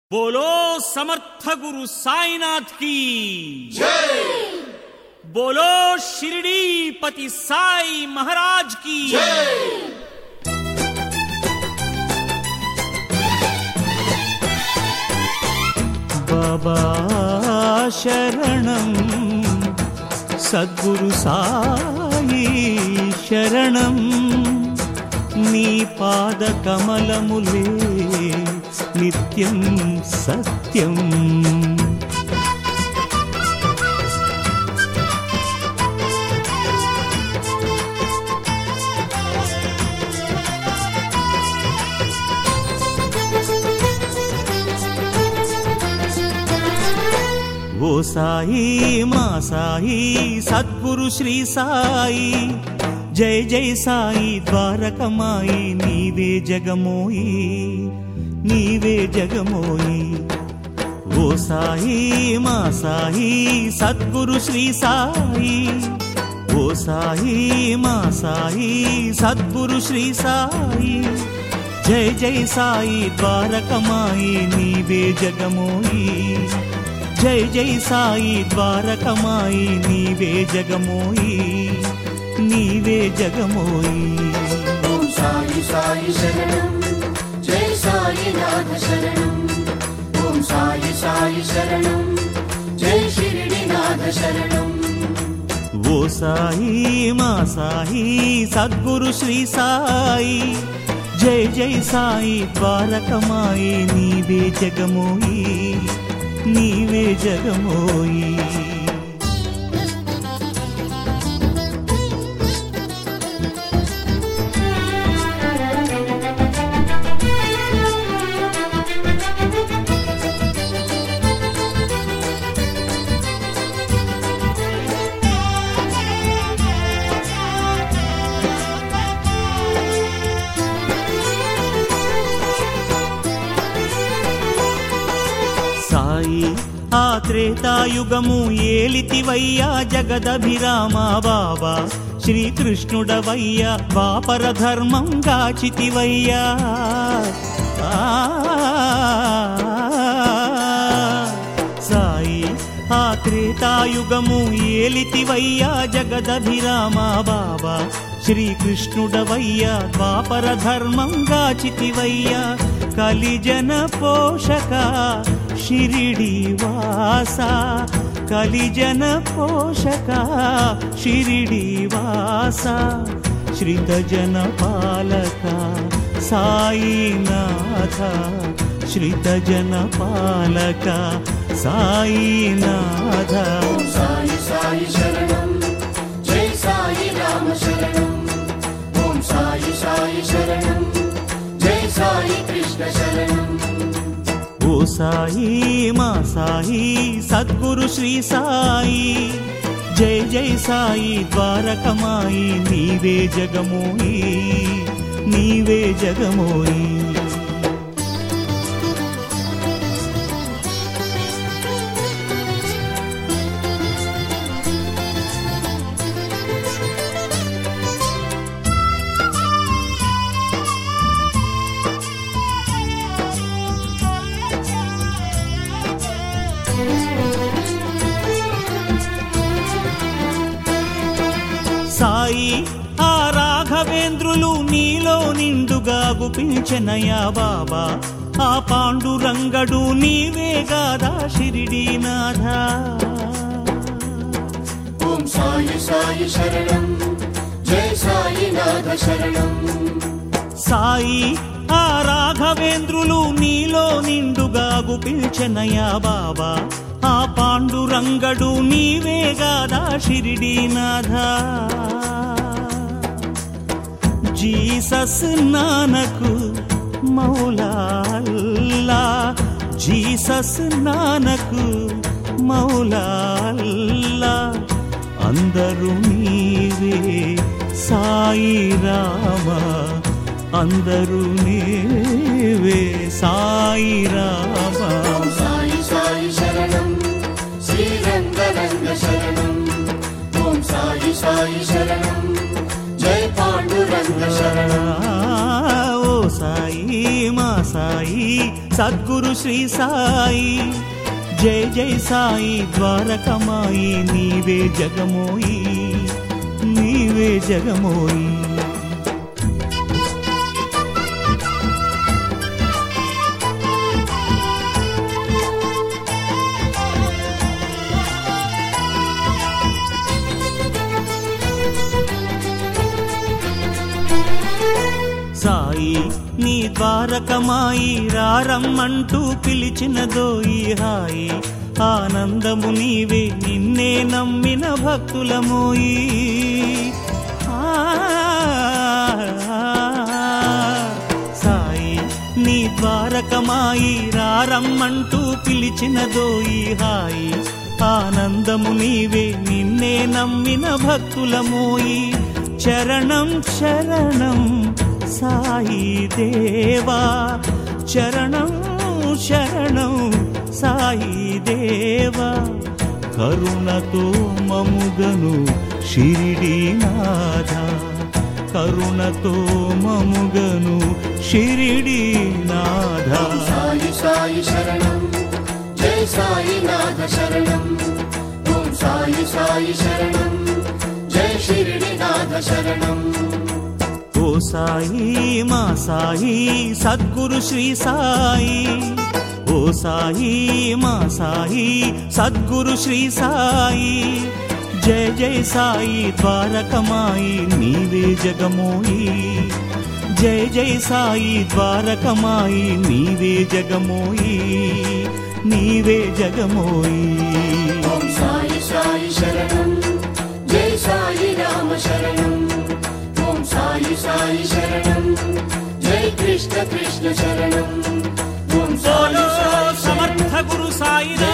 बोलो समर्थ गुरु साईनाथ की जय। बोलो शिरडी पति साई महाराज की जय। बाबा शरणं सद्गुरु साई शरणं नी पाद कमलमुले नित्यं सत्यं ओ साई मा साई सद्गुरु श्री साई जय जय साई द्वारकमाई नीवे जगमोई नीवे जगमोई। ओ साई मा साई सद्गुरु श्री साई ओ साई मा साई सद्गुरु श्री साई जय जय साई द्वारकमाई नीवे जगमोई जय जय साई द्वारकमाई नीवे जगमोई नीवे जगमोई। ओम साई साई शरणं जय साई नाथ शरणं ओम साई साई शरणं जय शिरडी नाथ शरणं। वो साई मा साई सद्गुरु श्री साई जय जय साई द्वारकमाई नीवे जगमोई नीवे जगमोई। సాయి ఆ త్రేతాయుగము ఏలితివయ్యా జగదభిరామ బాబా శ్రీకృష్ణుడవయ్యా ద్వాపర ధర్మం గాచితివయ్యా సాయి ఆ త్రేతాయుగము ఏలితివయ్యా జగదభిరామ బాబా శ్రీకృష్ణుడవయ్యా ద్వాపర ధర్మం గాచితివయ్యా కలిజన పోషక शिरिडी वासा कलिजन पोषक शिरिडी वासा श्रितजन पालक साईनाथ श्रितजन पालक साईनाथ। ओम साई साई शरणं जय साई राम शरणं ओम साई साई शरणं जय साई कृष्ण शरणं। ओ साई मा साई सद्गुरु श्री साई जय जय साई द्वारकमाई नीवे जगमोई नीवे जगमोई। సాయి ఆ రాఘవేంద్రులు నీలో నిండుగా గుపించెనయా బాబా ఆ పాండురంగడు నీవే గాదా షిరిడీనాథ। ఓం సాయి సాయి శరణం జయ సాయి నాథ శరణం। సాయి ఆ రాఘవేంద్రులు నీలో నిండుగా గుపించెనయా బాబా ఆ పాండురంగడు నీవే గాదా షిరిడీనాథ। జీసస్ నానకు మౌలా అల్లా జీసస్ నానకు మౌలా అల్లా అందరూ నీవే సాయి రామ అందరూ నీవే సాయి రామ। సాయి సాయి శరణం శ్రీరంగరంగ శరణం ఓం సాయి సాయి శరణం జయ పాండురంగ శరణం। ఓ సాయి మా సాయి సద్గురు శ్రీ సాయి జయ జయ సాయి ద్వారకమాయి నీవే జగమోయి నీవే జగమోయి సాయి నీ ద్వారకమాయి రారమ్మంటూ పిలిచినదోయి హాయి ఆనందము నీవే నిన్నే నమ్మిన భక్తులమోయి సాయి నీ ద్వారకమాయి రారమ్మంటూ పిలిచినదోయి హాయి ఆనందము నీవే నిన్నే నమ్మిన భక్తులమోయి చరణం శరణం సాయి దేవా చరణం శరణం సాయి దేవా కరుణతో మముగను షిరిడీనాథ కరుణతో మముగను షిరిడీనాథ సాయి సాయి శరణం జై సాయినాథ శరణం ఓం సాయి సాయి శరణం జై షిరిడీనాథ శరణం ఓ సాయి మా సాయి సద్గురు శ్రీ సాయి ఓ సాయి మా సాయి సద్గురు శ్రీ సాయి జయ జయ సాయి ద్వారకమాయి నీవే జగమోయి జయ జయ సాయి ద్వారకమాయి నీవే జగమోయి నీవే జగమోయి ఓం సాయి సాయి శరణం జై సాయి రామ శరణం ఓం సాయి సాయి శరణం జై కృష్ణ కృష్ణ శరణం ఓం బోలో సాయి సాయి సమర్థ గురు సాయినాథ్